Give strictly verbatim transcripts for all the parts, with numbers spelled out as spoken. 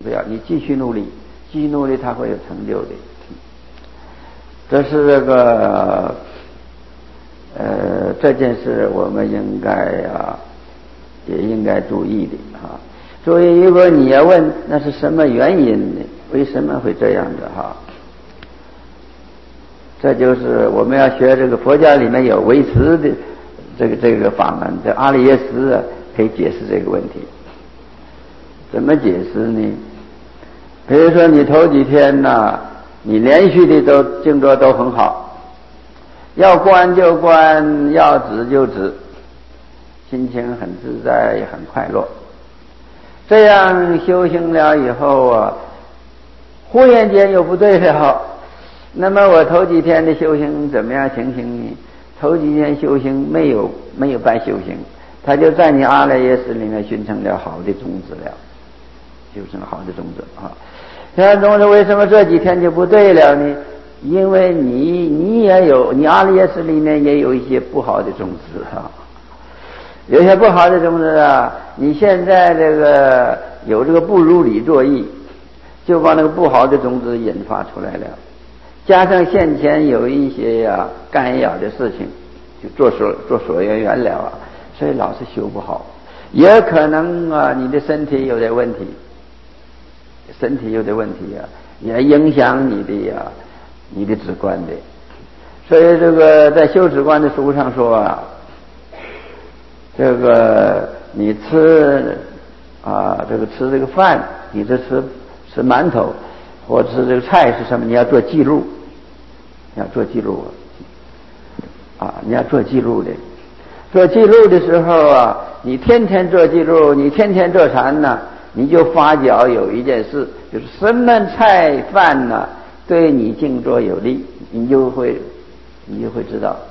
不要，你继续努力，继续努力，他会有成就的。这是这个呃这件事，我们应该啊也应该注意的啊。所以，如果你要问那是什么原因呢？为什么会这样的哈？这就是我们要学这个佛教里面有唯识的这个这个法门，这阿里耶识啊可以解释这个问题。怎么解释呢？比如说你头几天呢、啊，你连续的都静坐都很好，要观就观，要止就止，心情很自在，也很快乐。这样修行了以后啊，忽然间又不对了。那么我头几天的修行怎么样情形呢？头几天修行没有没有白修行，他就在你阿赖耶识里面熏成了好的种子了，修成了好的种子啊。这种子为什么这几天就不对了呢？因为你你也有你阿赖耶识里面也有一些不好的种子啊。有些不好的种子啊，你现在这个有这个不如理作意，就把那个不好的种子引发出来了。加上先前有一些呀、啊、干扰的事情，就做所做所缘缘了啊，所以老是修不好。也可能啊，你的身体有点问题，身体有点问题啊，也影响你的呀、啊、你的止观的。所以这个在修止观的书上说啊。这个你吃啊，这个吃这个饭，你这吃吃馒头，或吃这个菜是什么？你要做记录，你要做记录啊！你要做记录的。做记录的时候啊，你天天做记录，你天天做禅呢，你就发觉有一件事，就是什么菜饭呢，对你静坐有利，你就会你就会知道。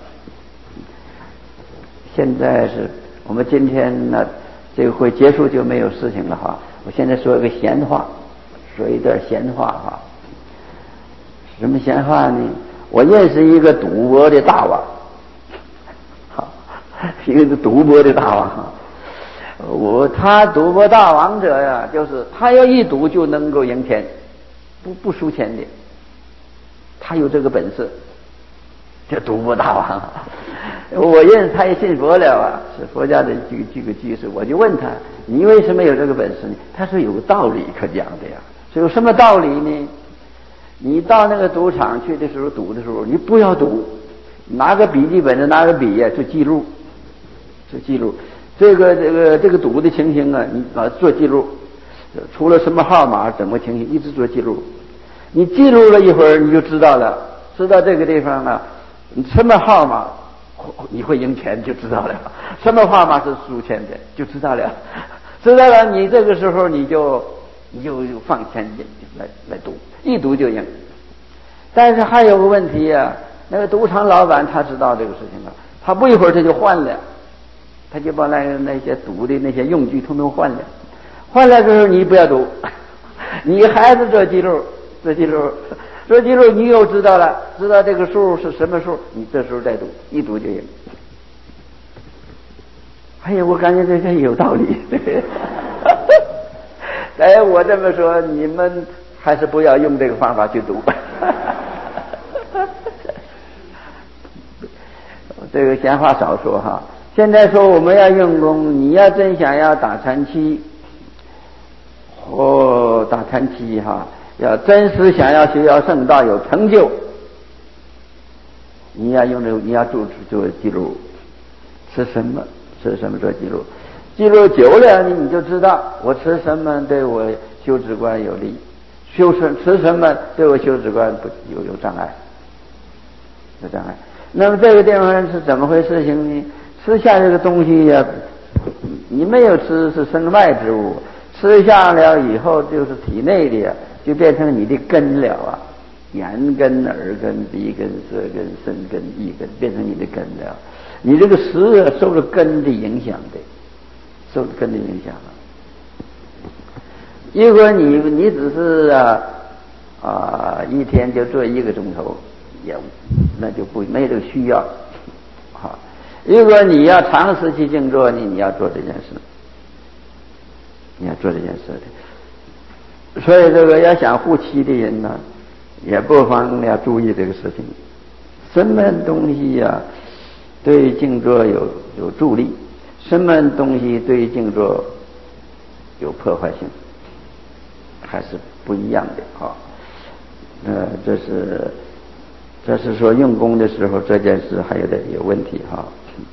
现在是。我们今天呢，这个会结束就没有事情了哈。我现在说一个闲话，说一段闲话哈。什么闲话呢？我认识一个赌博的大王，好，一个赌博的大王。我他赌博大王者呀，就是他要一赌就能够赢钱，不不输钱的，他有这个本事。这赌博大王，我认识他也信佛了啊，是佛家的这个这个居士。我就问他，你为什么有这个本事呢？他说有个道理可讲的呀。是有什么道理呢？你到那个赌场去的时候，赌的时候，你不要赌，拿个笔记本拿个笔呀、啊，就记录，就记录这个这个这个赌的情形啊，你啊做记录，出了什么号码，怎么情形，一直做记录。你记录了一会儿，你就知道了，知道这个地方啊。你什么号码你会赢钱就知道了，什么号码是输钱的就知道了，知道了你这个时候你就你就放钱来来赌，一赌就赢。但是还有个问题啊，那个赌场老板他知道这个事情了，他不一会儿他就换了，他就把那那些赌的那些用具统统换了，换了之后你不要赌，你还是做记录，做记录。做记录你又知道了，知道这个数是什么数，你这时候再赌，一赌就赢。哎呀，我感觉这些有道理。哎，我这么说，你们还是不要用这个方法去赌。这个闲话少说哈。现在说我们要用功，你要真想要打禅期，或打禅期哈。要真实想要学要圣道有成就，你要用这个，你要做做记录，吃什么吃什么做记录，记录久了你你就知道我吃什么对我修止观有利，修什吃什么对我修止观不有有障碍，有障碍。那么这个地方是怎么回事情呢？吃下这个东西呀、啊，你没有吃是身外之物，吃下了以后就是体内的呀。就变成你的根了啊，眼根、耳根、鼻根、舌根、身根、意根，变成你的根了。你这个食啊，受了根的影响的，受了根的影响了。如果你你只是啊啊一天就做一个钟头，也那就不没这个需要。好，如果你要长时期静坐，你你要做这件事，你要做这件事的。 所以这个要想护妻的人呢，也不妨要注意这个事情。什么东西呀、啊，对静坐有有助力，什么东西对静坐有破坏性，还是不一样的啊。呃，这是这是说用功的时候这件事还有点有问题哈。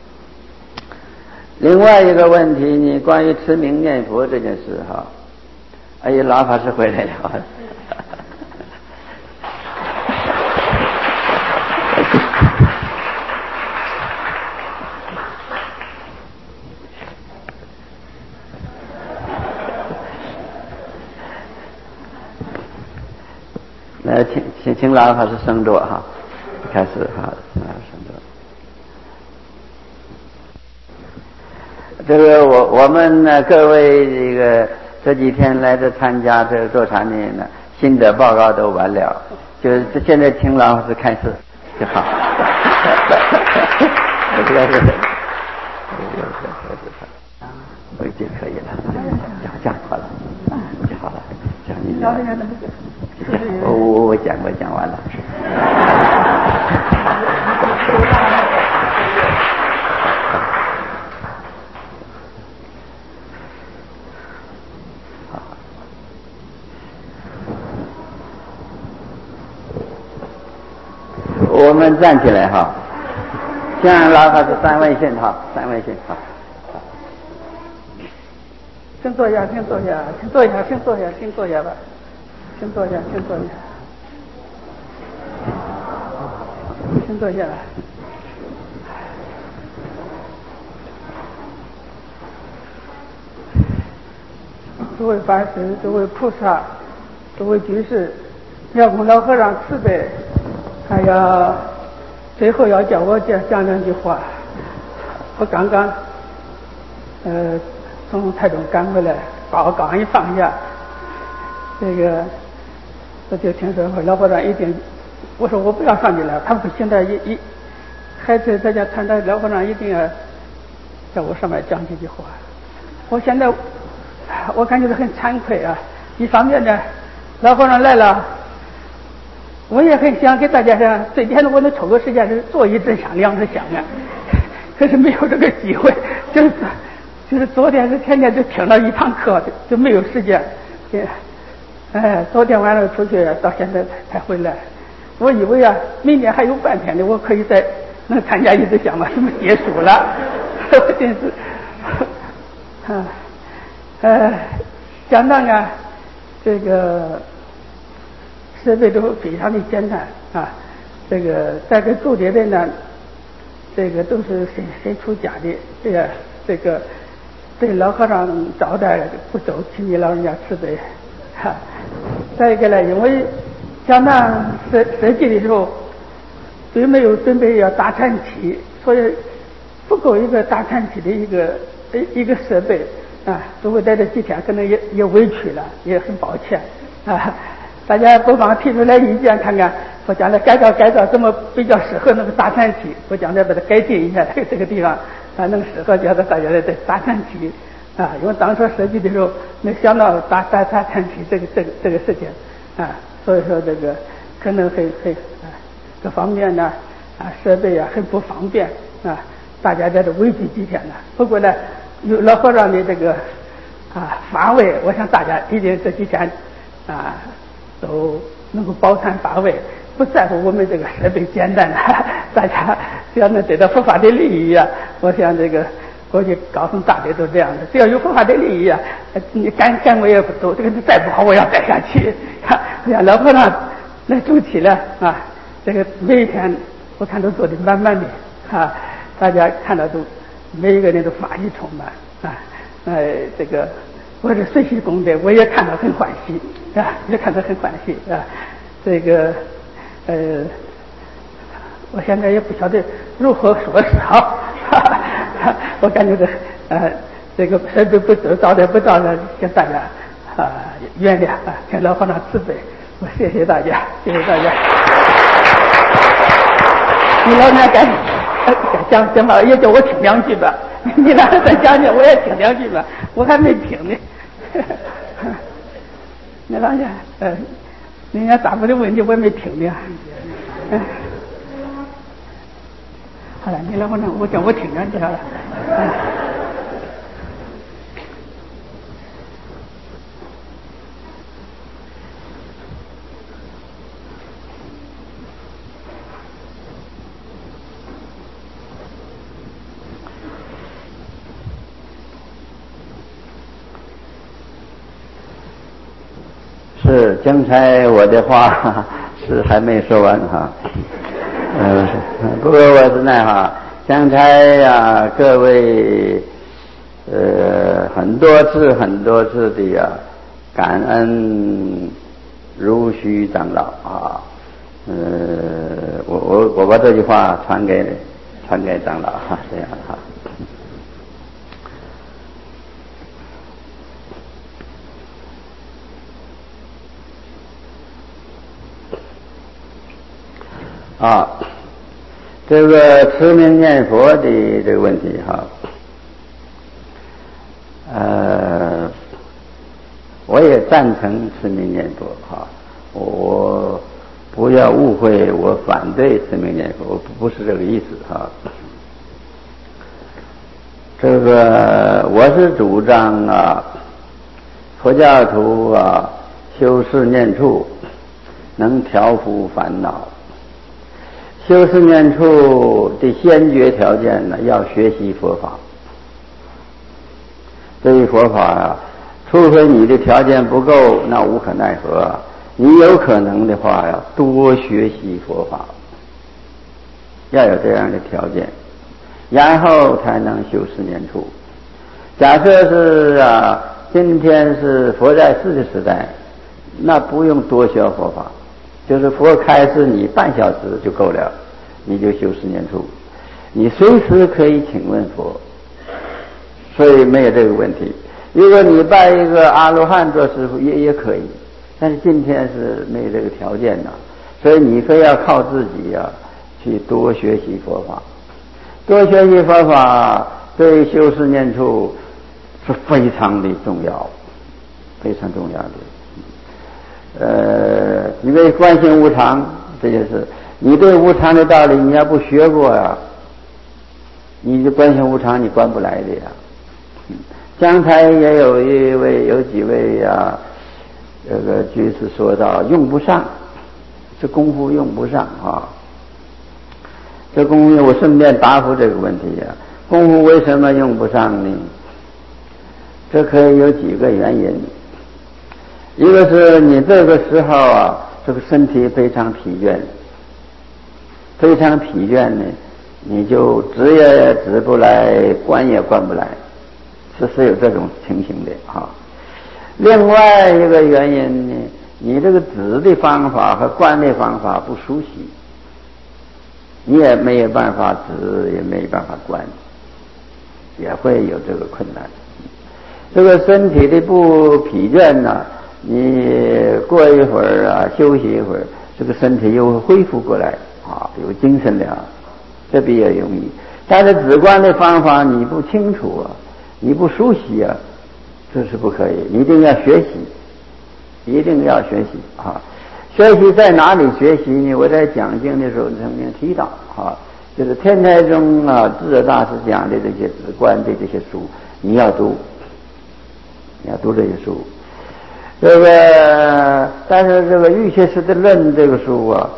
另外一个问题呢，关于持名念佛这件事哈，哎呀，老法师回来了。来，请请请老法师升座哈，开始哈，升座。这个我我们呢，各位这个这几天来这参加这个座禅的人呢，心得报告都完了，就是现在听老法师开始就好。这个是，我已经可以了，讲讲好了，讲好了，讲你讲。我我我讲我讲完了。我们站起来哈，向老法师三位线哈，三位线哈。 先坐下，先坐下，先坐下，先坐下，先坐下吧。先坐下，先坐下，先坐下来。诸位法师、诸位菩萨、诸位居士，要供老和尚慈悲，还要最后要叫我讲讲两句话。我刚刚呃从台中赶回来，把我刚一放下，这个。我就听说老和尚一定，我说我不要上去了，他们现在一一还在在家谈的，老和尚一定要叫我上面讲几句话。我现在我感觉到很惭愧啊，一方面呢，老和尚来了，我也很想给大家讲，最近我能抽个时间是做一支香两支香啊，可是没有这个机会，就是就是昨天是天天就听了一堂课，就没有时间。哎，昨天晚上出去，到现在才才回来。我以为啊，明天还有半天的，我可以再能参加一支香吧，怎么结束了？我真是，啊，呃，相当啊，这个设备都非常的简单啊。这个在这住的人呢，这个都是身身出家的，这个这个对老和尚招待不周，请你老人家慈悲。哈，再一个呢，因为讲堂设设计的时候，并没有准备要大禅期，所以不够一个大禅期的一个一个设备啊。诸位在这几天可能也也委屈了，也很抱歉啊。大家不妨提出来意见，看看我将来改造改造怎么比较适合那个大禅期，我将来把它改进一下，这个这个地方啊能适合叫做大家来在大禅期。啊，因为当初设计的时候没想到大大大餐厅这个这个这个事情啊，所以说这个可能很很啊各方面呢啊设备啊很不方便啊，大家在这委屈几天呢。不过呢，有老和尚的这个啊发挥，我想大家一定这几天啊都能够饱餐发挥，不在乎我们这个设备简单的，大家只要能得到佛法的利益啊，我想这个。过去高僧大德都这样的，只要有佛法的利益啊，你干干我也不走，这个再不好我要待下去。像老和尚来主持了啊，这个每一天我看都做的满满的啊，大家看到都每一个人都法喜充满啊，呃，这个我是随喜功德，我也看到很欢喜啊，也看到很欢喜啊，这个呃，我现在也不晓得如何说是好。我感觉这呃这个设备不周到的不到的，请大家啊原谅啊，请老和尚慈悲。我谢谢大家，谢谢大家。你老娘该讲讲吧，也叫我听两句吧。你俩再讲讲，我也听两句吧，我还没听呢。 那老家呃，人家答复的问题我也没听的。嗯，好了，你来我那，我叫我听着就好了。嗯是刚才我的话是还没说完哈，呃，不过我是那哈，刚才呀各位呃很多次很多次的呀感恩如虚长老啊，呃，我我我把这句话传给传给长老哈，这样哈。啊，这个持名念佛的这个问题哈，呃，我也赞成持名念佛哈，我不要误会，我反对持名念佛，我不是这个意思哈。这个我是主张啊，佛教徒啊，修持念处能调伏烦恼。修持念处的先决条件呢，要学习佛法。对于佛法啊，除非你的条件不够，那无可奈何啊。你有可能的话呀，多学习佛法，要有这样的条件，然后才能修持念处。假设是啊，今天是佛在世的时代，那不用多学佛法。就是佛开示你半小时就够了，你就修持念处，你随时可以请问佛，所以没有这个问题。如果你拜一个阿罗汉做师傅也也可以，但是今天是没有这个条件的，所以你非要靠自己啊，去多学习佛法。多学习佛法对修持念处是非常的重要，非常重要的。呃，因为观心无常这件事，你对无常的道理你要不学过呀、啊，你就观心无常你观不来的呀。刚才也有一位有几位呀、啊，这个居士说到用不上，这功夫用不上啊。这功夫我顺便答复这个问题呀、啊，功夫为什么用不上呢？这可以有几个原因。一个是你这个时候啊，这个身体非常疲倦，非常疲倦呢，你就直也直不来，观也观不来，是是有这种情形的啊。另外一个原因呢，你这个指的方法和观的方法不熟悉，你也没有办法指，也没有办法观，也会有这个困难。这个身体的不疲倦呢，你过一会儿啊，休息一会儿，这个身体又恢复过来啊，有精神了，这比较容易。但是指观的方法你不清楚啊，你不熟悉啊，这是不可以。你一定要学习，一定要学习啊！学习在哪里学习呢？我在讲经的时候曾经提到啊，就是天台宗啊，智者大师讲的这些指观的这些书，你要读，你要读这些书。这个，但是这个玉学士的论这个书啊，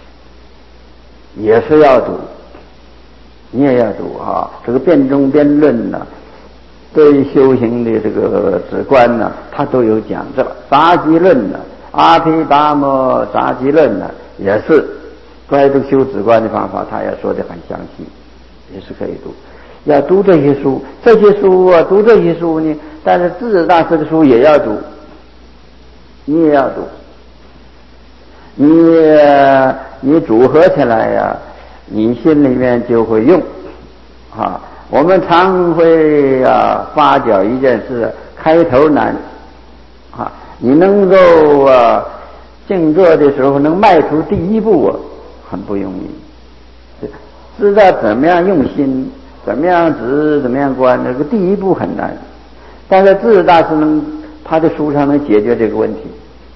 也是要读，你也要读啊。这个辩中辩论呢，对于修行的这个指观呢，它都有讲。这杂集论呢，阿毗达摩杂集论呢，也是关于这个修指观的方法，他也说得很详细，也是可以读。要读这些书，这些书啊，读这些书呢，但是智者大师的书也要读。你也要读，你你组合起来呀、啊，你心里面就会用啊。我们常会啊发觉一件事，开头难啊，你能够啊静坐的时候能迈出第一步啊，很不容易。知道怎么样用心，怎么样指，怎么样观，这个第一步很难。但是智者大师能他的书上能解决这个问题。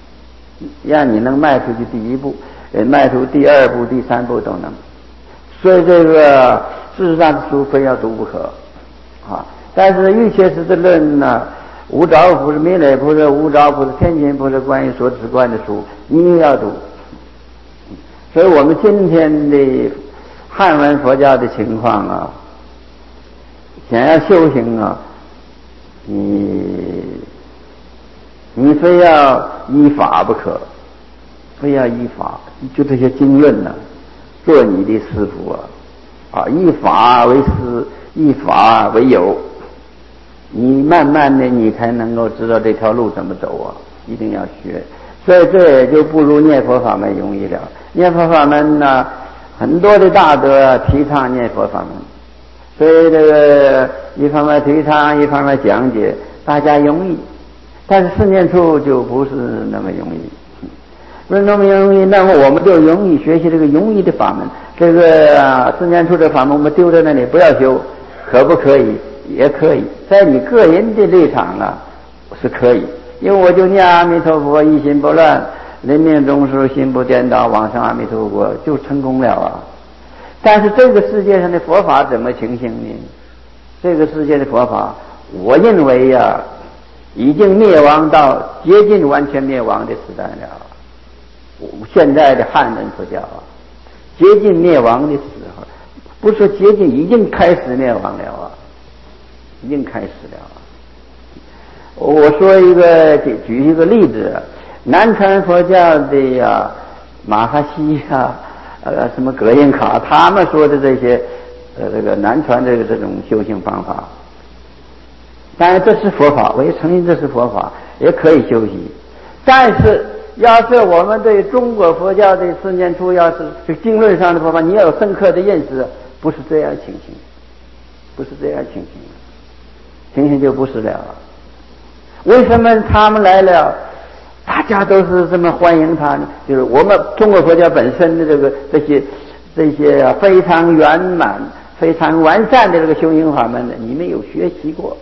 让你能迈出去第一步，呃，迈出第二步、第三步都能。所以这个事实上书非要读不可啊。但是欲切识的论呢，无着菩萨、弥勒菩萨、无着菩萨、天亲菩萨关于所指观的书，你也要读。所以我们今天的汉文佛教的情况啊，想要修行啊，你你非要依法不可，非要依法，就这些经论呢、啊，做你的师傅啊，啊，依法为师，依法为友，你慢慢的你才能够知道这条路怎么走啊，一定要学。所以这也就不如念佛法门容易了。念佛法门呢，很多的大德提倡念佛法门，所以这个一方面提倡，一方面讲解，大家容易。但是四念处就不是那么容易，不是那么容易。那么我们就容易学习这个容易的法门。这个、啊、四念处的法门，我们丢在那里不要修，可不可以？也可以，在你个人的立场啊是可以。因为我就念阿弥陀佛，一心不乱，临命终时心不颠倒，往生阿弥陀佛就成功了啊。但是这个世界上的佛法怎么情形呢？这个世界的佛法，我认为呀、啊，已经灭亡到接近完全灭亡的时代了。现在的汉人佛教啊，接近灭亡的时候，不是说接近，已经开始灭亡了啊，已经开始了啊。我说一个，举一个例子，南传佛教的呀、啊，马哈西啊，呃，什么葛印卡，他们说的这些，呃，这个南传这个这种修行方法，当然这是佛法，我也承认这是佛法，也可以修习。但是，要是我们对中国佛教的四念处，要是这经论上的佛法，你要有深刻的认识，不是这样情形，不是这样情形，情形就不是了。为什么他们来了，大家都是这么欢迎他呢？就是我们中国佛教本身的这个这些这些非常圆满、非常完善的这个修行法门呢，你没有学习过，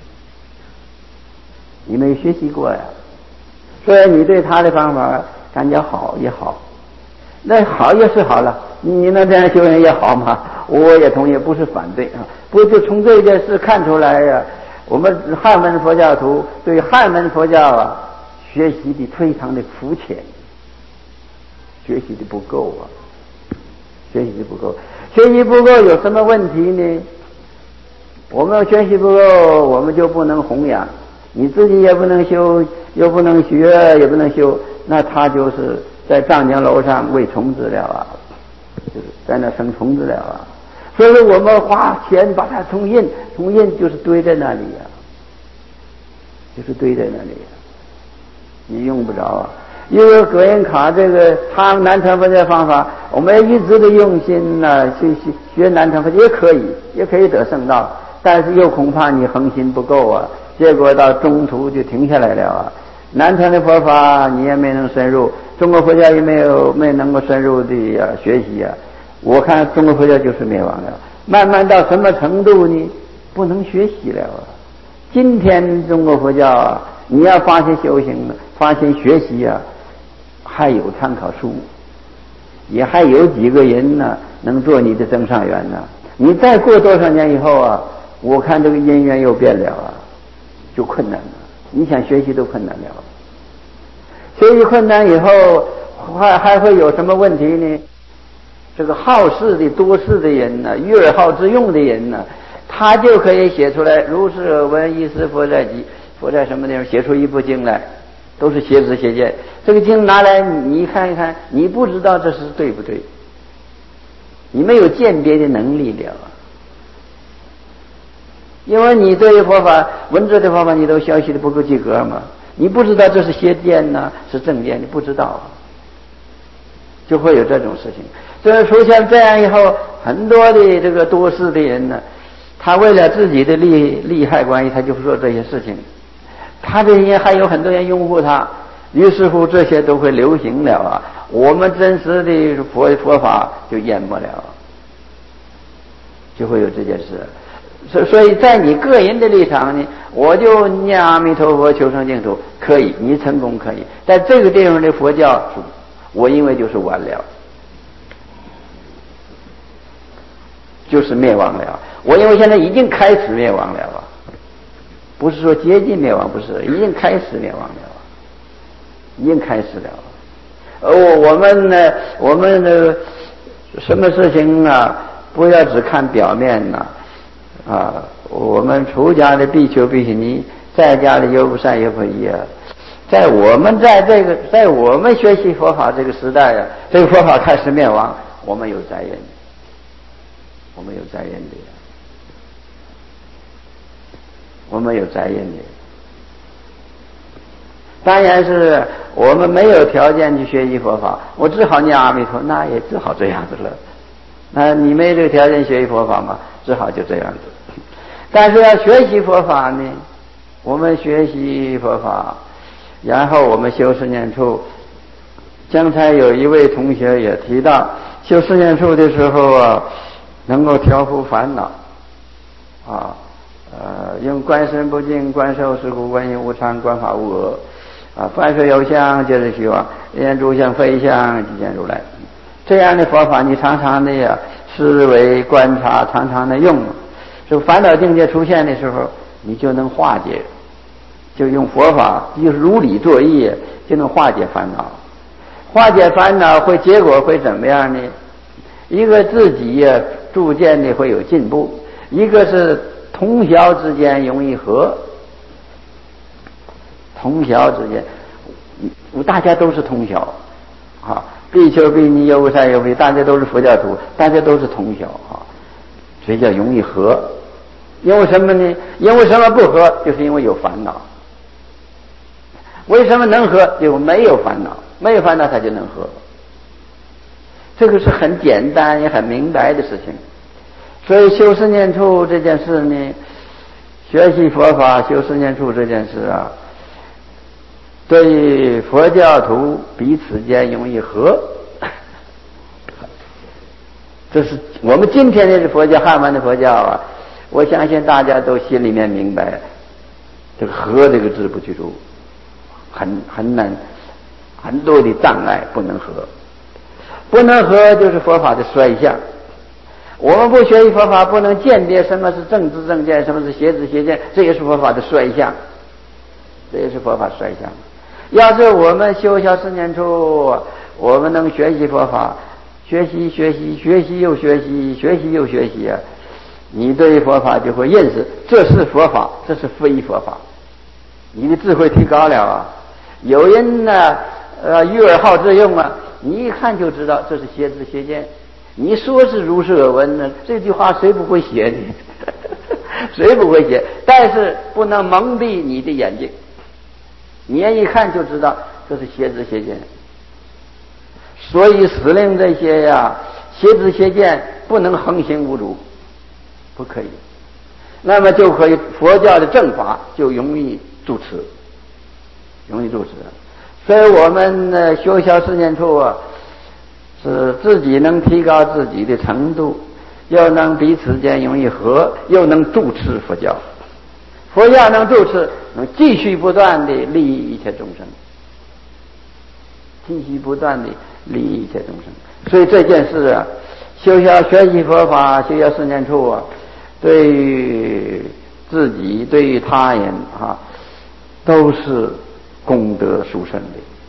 你没有学习过呀。所以你对他的方法感觉好也好，那好也是好了，你能这样修行也好嘛，我也同意，不是反对啊。不就从这件事看出来呀、啊？我们汉文佛教徒对汉文佛教啊学习的非常的肤浅，学习的不够啊，学习的不够，学习不够有什么问题呢？我们学习不够，我们就不能弘扬，你自己也不能修，又不能学，也不能修，那他就是在丈江楼上喂虫子了啊，就是在那生虫子了啊。所以我们花钱把它重印，重印就是堆在那里呀、啊，就是堆在那里呀、啊，你用不着啊。因为葛印卡这个他们南传佛教方法，我们一直的用心呢、啊，学学学南传佛教也可以，也可以得圣道，但是又恐怕你恒心不够啊，结果到中途就停下来了啊。南传的佛法你也没能深入，中国佛教也没有没能够深入的啊学习啊。我看中国佛教就是灭亡了，慢慢到什么程度呢？不能学习了啊！今天中国佛教啊，你要发现修行，发现学习啊，还有参考书，也还有几个人呢能做你的增上缘呢。你再过多少年以后啊，我看这个因缘又变了啊，就困难了。你想学习都困难了，学习困难以后还还会有什么问题呢？这个好事的多事的人呢，欲而好之用的人呢，他就可以写出来如是耳闻一时佛在即，佛在什么地方，写出一部经来，都是写字写见。这个经拿来你看一看，你不知道这是对不对，你没有鉴别的能力了，因为你对佛法文字的方法你都学习的不够及格嘛，你不知道这是邪见呢是正见，你不知道，就会有这种事情。这出现这样以后，很多的这个多事的人呢，他为了自己的利利害关系，他就说这些事情，他这些还有很多人拥护他，于是乎这些都会流行了啊，我们真实的佛佛法就淹没了，就会有这件事。 所所以在你个人的立场呢，我就念阿弥陀佛求生净土可以，你成功可以。在这个地方的佛教，我因为就是完了，就是灭亡了。我因为现在已经开始灭亡了啊，不是说接近灭亡，不是，已经开始灭亡了，已经开始了。而我们呢，我们呢，什么事情啊，不要只看表面呐、啊，啊，我们出家的比丘比丘尼，在家的优不善优不异啊，在我们在这个，在我们学习佛法这个时代啊，这个佛法开始灭亡，我们有责任，我们有责任的，我们有责任的。当然是我们没有条件去学习佛法，我只好念阿弥陀，那也只好这样子了。那你没这个条件学习佛法嘛，只好就这样子。但是要学习佛法呢，我们学习佛法，然后我们修四念处。刚才有一位同学也提到，修四念处的时候啊，能够调伏烦恼啊，呃，用观身不净，观受是故，观音无常，观法无我。啊，凡是有相，皆是虚妄；言诸相非相，即见如来。这样的佛法，你常常的呀，思维观察，常常的用。这烦恼境界出现的时候，你就能化解，就用佛法，就是如理作意，就能化解烦恼。化解烦恼会结果会怎么样呢？一个自己呀，逐渐的会有进步；一个是同小之间容易和。同小之间，大家都是同小啊，比丘比尼优不善优不异，大家都是佛教徒，大家都是同小啊，所以叫容易和。因为什么呢？因为什么不和？就是因为有烦恼。为什么能和？因为没有烦恼，没有烦恼他就能和。这个是很简单也很明白的事情。所以修四念处这件事呢，学习佛法修四念处这件事啊，对佛教徒彼此间容易和，这是我们今天的佛教，汉文的佛教啊，我相信大家都心里面明白，这个和这个字不记住，很很难，很多的障碍不能和，不能和就是佛法的衰相。我们不学习佛法，不能鉴别什么是正知正见，什么是邪知邪见，这也是佛法的衰相，这也是佛法衰相。要是我们修小四念处，我们能学习佛法，学习学习学习又学习，学习又学习啊，你对佛法就会认识，这是佛法，这是非佛法，你的智慧提高了啊。有人呢，呃，愚而好自用啊，你一看就知道这是邪知邪见。你说是如是耳闻呢，这句话谁不会写呢？谁不会写？但是不能蒙蔽你的眼睛。你一看就知道这是邪知邪见，所以使令这些呀邪知邪见不能横行无阻，不可以。那么就可以佛教的正法就容易住持，容易住持。所以我们呢修小四念处啊，是自己能提高自己的程度，又能彼此间容易和，又能住持佛教。佛教能住持，能继续不断的利益一切众生，继续不断的利益一切众生。所以这件事啊，修小学习佛法，修小四念处啊，对于自己，对于他人啊，都是功德殊胜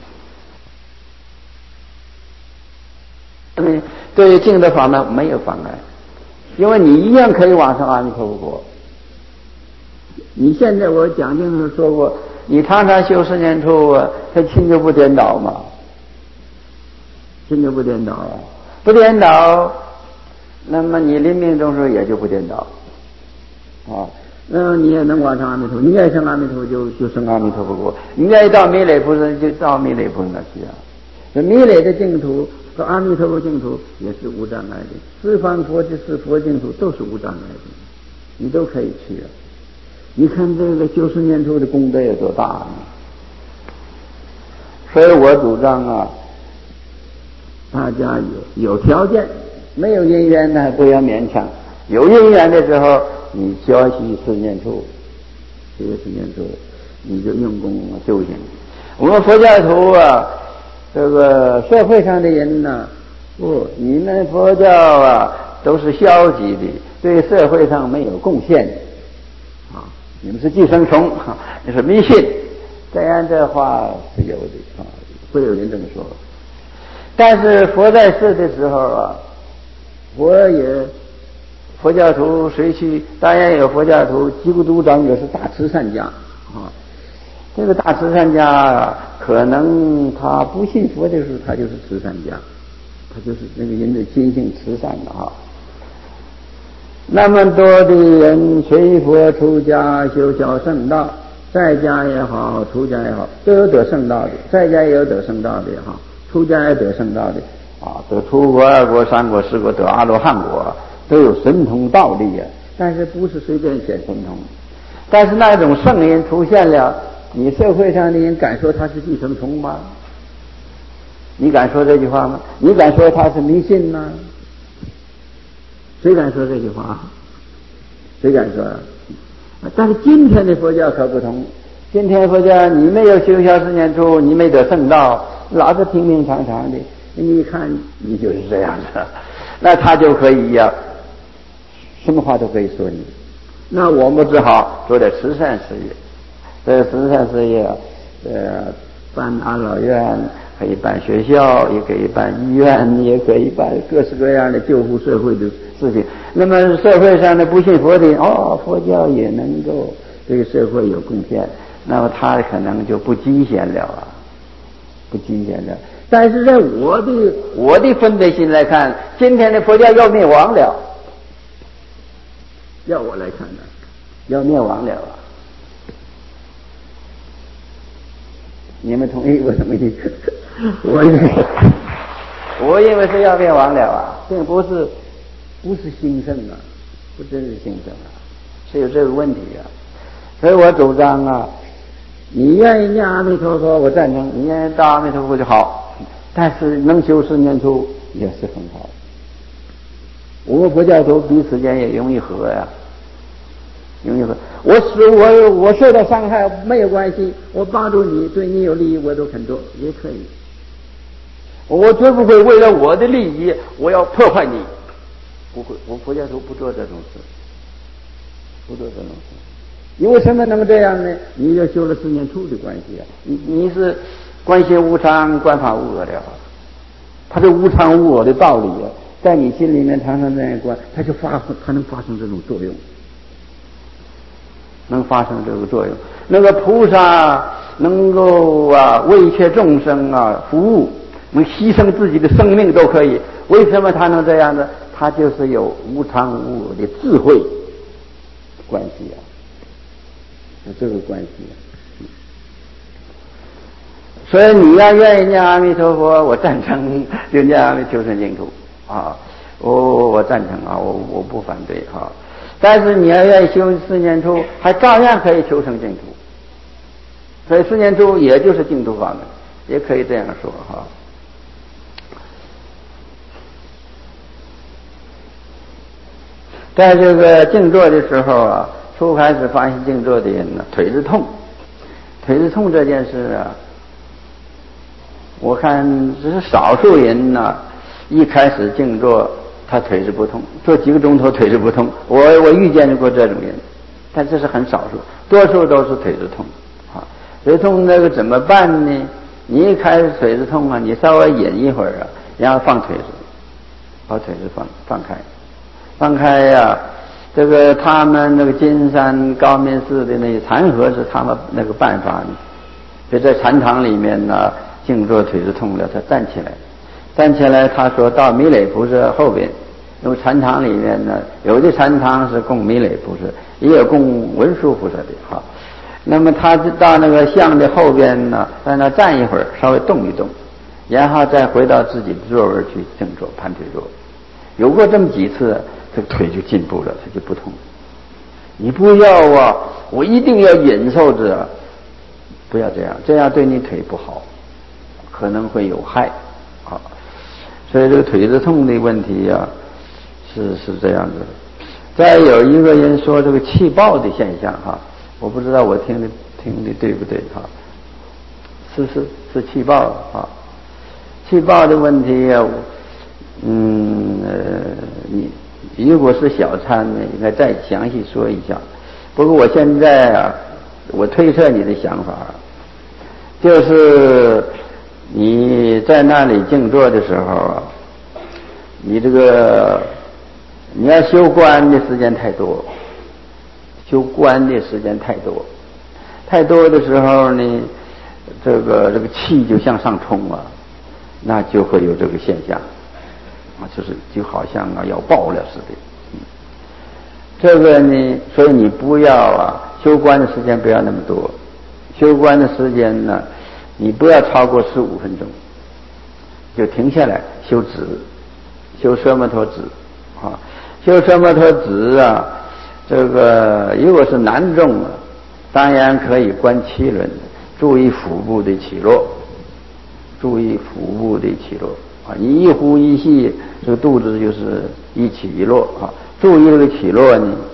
的。对于净德法呢，没有妨碍，因为你一样可以往上阿弥陀佛国。你现在我讲经的时候说过，你常常修四念处啊，他心就不颠倒嘛，心就不颠倒啊，不颠倒，那么你临命终时也就不颠倒啊，那么你也能往上阿弥陀佛，你愿意升阿弥陀佛就就升阿弥陀佛国，你愿意到弥勒菩萨就到弥勒菩萨那去啊。这弥勒的净土和阿弥陀佛净土也是无障碍的，十方佛之是佛净土都是无障碍的，你都可以去啊。你看这个修四念处的功德有多大呢？所以我主张啊，大家有有条件，没有因缘呢不要勉强，有因缘的时候你学习四念处，学习四念处，你就用功修行。我们佛教徒啊，这个社会上的人呢、啊，不，你们佛教啊都是消极的，对社会上没有贡献啊，你们是寄生虫，你是迷信，这样的话是有的啊，会有人这么说。但是佛在世的时候啊，佛也佛教徒谁去？当然有佛教徒，基督长也是大慈善家啊。这个大慈善家啊，可能他不信佛的时候，他就是慈善家，他就是那个人的心性慈善的哈。那么多的人随佛出家修小圣道，在家也好，出家也好，都有得圣道的，在家也有得圣道的哈。出家也得圣道的啊，得出国、二国、三国、四国，得阿罗汉果，都有神通道力啊。但是不是随便显神通？但是那种圣人出现了，你社会上的人敢说他是寄生虫吗？你敢说这句话吗？你敢说他是迷信吗？谁敢说这句话？谁敢说？但是今天的佛教可不同。今天佛教你没有修小四念处，你没得圣道，老是平平常常的，你一看你就是这样的，那他就可以呀、啊，什么话都可以说你。那我们只好做点慈善事业，这慈善事业，呃，办安老院，可以办学校，也可以办医院，也可以办各式各样的救护社会的事情。那么社会上的不信佛的人，哦，佛教也能够对社会有贡献。那么他可能就不惊险了啊，不惊险了。但是在我的我的分别心来看，今天的佛教要灭亡了。要我来看呢，要灭亡了啊！你们同意我同意？我认为，我认为是要灭亡了啊，并不是不是兴盛啊，不真是兴盛啊，是有这个问题啊。所以我主张啊。你愿意念阿弥陀佛，我赞成；你愿意到阿弥陀佛就好。但是能修四念处也是很好。我们佛教徒彼此间也容易和呀，容易和。我死我我受到伤害没有关系，我帮助你，对你有利益我都肯做，也可以。我绝不会为了我的利益，我要破坏你。不会，我佛教徒不做这种事，不做这种事。因为什么能这样呢？你就修了四念处的关系啊！你你是观心无常，观法无我了。他这无常无我的道理啊，在你心里面常常这样观，它就发它能发生这种作用，能发生这个作用。那个菩萨能够啊为一切众生啊服务，能牺牲自己的生命都可以。为什么他能这样呢？他就是有无常无我的智慧关系啊。这个关系，所以你要愿意念阿弥陀佛，我赞成就念阿弥求生净土啊，我我赞成啊，我我不反对啊。但是你要愿意修四念处，还照样可以求生净土。所以四念处也就是净土法门，也可以这样说哈。在这个静坐的时候啊。初开始发现静坐的人呢，腿子痛，腿子痛这件事啊，我看只是少数人呢、啊，一开始静坐他腿子不痛，坐几个钟头腿子不痛，我我遇见过这种人，但这是很少数，多数都是腿子痛啊。腿子痛那个怎么办呢？你一开始腿子痛啊，你稍微忍一会儿啊，然后放腿子，把腿子放放开，放开呀、啊。这个他们那个金山高明寺的那个禅和是他们那个办法呢，就在禅堂里面呢，静坐腿子痛了，他站起来，站起来，他说到弥勒菩萨后边，因为禅堂里面呢，有的禅堂是供弥勒菩萨，也有供文殊菩萨的哈。那么他到那个像的后边呢，在那站一会儿，稍微动一动，然后再回到自己的座位去静坐盘腿坐，有过这么几次。这个腿就进步了，它就不痛。你不要啊，我一定要忍受着，不要这样，这样对你腿不好，可能会有害啊。所以这个腿子痛的问题啊，是是这样子。 再有一个人说这个气爆的现象哈，我不知道我听的听的对不对哈？是是是气爆啊，气爆的问题啊，嗯呃，你如果是小参呢，应该再详细说一下。不过我现在啊，我推测你的想法，就是你在那里静坐的时候啊，你这个你要修观的时间太多，修观的时间太多，太多的时候呢，这个这个气就向上冲啊，那就会有这个现象啊，就是就好像啊要爆了似的。嗯，这个呢，所以你不要啊修观的时间不要那么多，修观的时间呢，你不要超过十五分钟，就停下来修止，修奢摩他止啊，修奢摩他止啊，这个如果是男众啊，当然可以观七轮，注意腹部的起落，注意腹部的起落啊，你一呼一吸，这个肚子就是一起一落啊，注意这个起落呢，